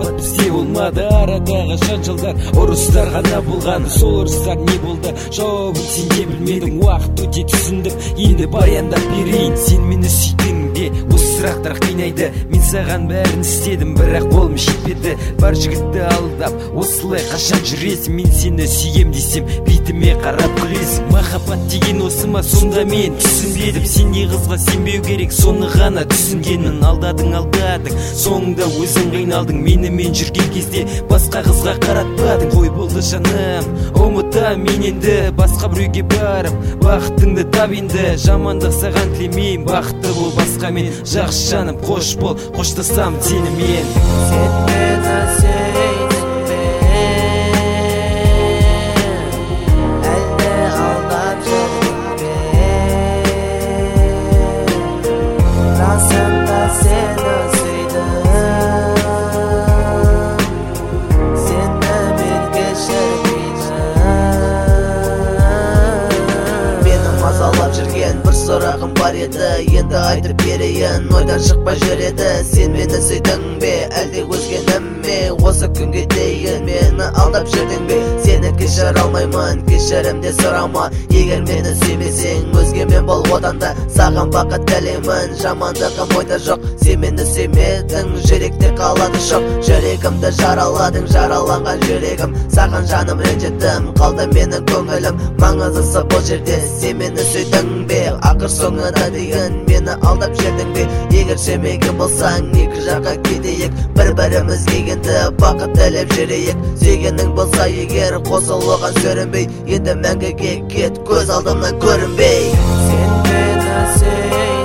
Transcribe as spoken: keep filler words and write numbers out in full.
махаббат бізде болмады. Арадағы жанжалдар, ұрыстар ғана болған. Сол ұрыстар не болды, жауабын сен де білмедің. Уақыт өте түсіндім, енді баяндап берейін. Сен мені сүйдің бе? Осы сұрақтар қинайды. Мен саған бәрін істедім, бірақ қолым жетпеді. Бар жігітті алдап, осылай қашан жүресің? Мен сені сүйем десем, бетіме қарап күлесің. Махаббат деген осы ма? Сонда мен түсінбедім. Сендей қызға сенбеу керек, соны ғана түсінгенмін. Алдадың, алдадың, соңында өзің қиналдың. Мені мен жүрген кезде басқа қызға қаратпадың. Қой болды жаным, ұмыта мен енді басқа біреуге барып, бақытыңды тап енді. Жамандық саған тілемеймін, бақытты бол басқамен. Жақсы жаным, қош бол, қоштасам сенімен. Сен мені сүйдің бе? Әлде алдап жүрдің бе? Расында сені сүйдім, сені мен кешірмеймін. Мені мазалап жүрген бір сұрағым бар еді, енді айтып берейін, ойдан шықпай жүреді. Сен мені сүйдің бе, әлде өзгенім ме? Осы күнге дейін мені алдап жүрдің бе? Сені кешір алмаймын, кешірімде сұрама. Егер мені сүймесең, өзгемен бол одан да. Саған бақыт тілеймін, жамандығым ойда жоқ. Сен мені сүймедің, жүректе қалады шоқ. Жүрегімді жараладың, жараланған жүрегім. Саған жаным ренжідім, қалды менің көңілім. Маңыздысы бұл жерде, сен мені сүйдің бе? Ақыр соңына дейін мені алдап жүрдің бе? Егер сүймеген болсаң, екі жаққа кетейік. Бір-бірімізге енді бақыт тілеп жүрейік. Сүйгенің болса егер, қосылуған сүрінбей, енді мәңгіге кет, көз алдымнан көрінбей. Сен мені сүй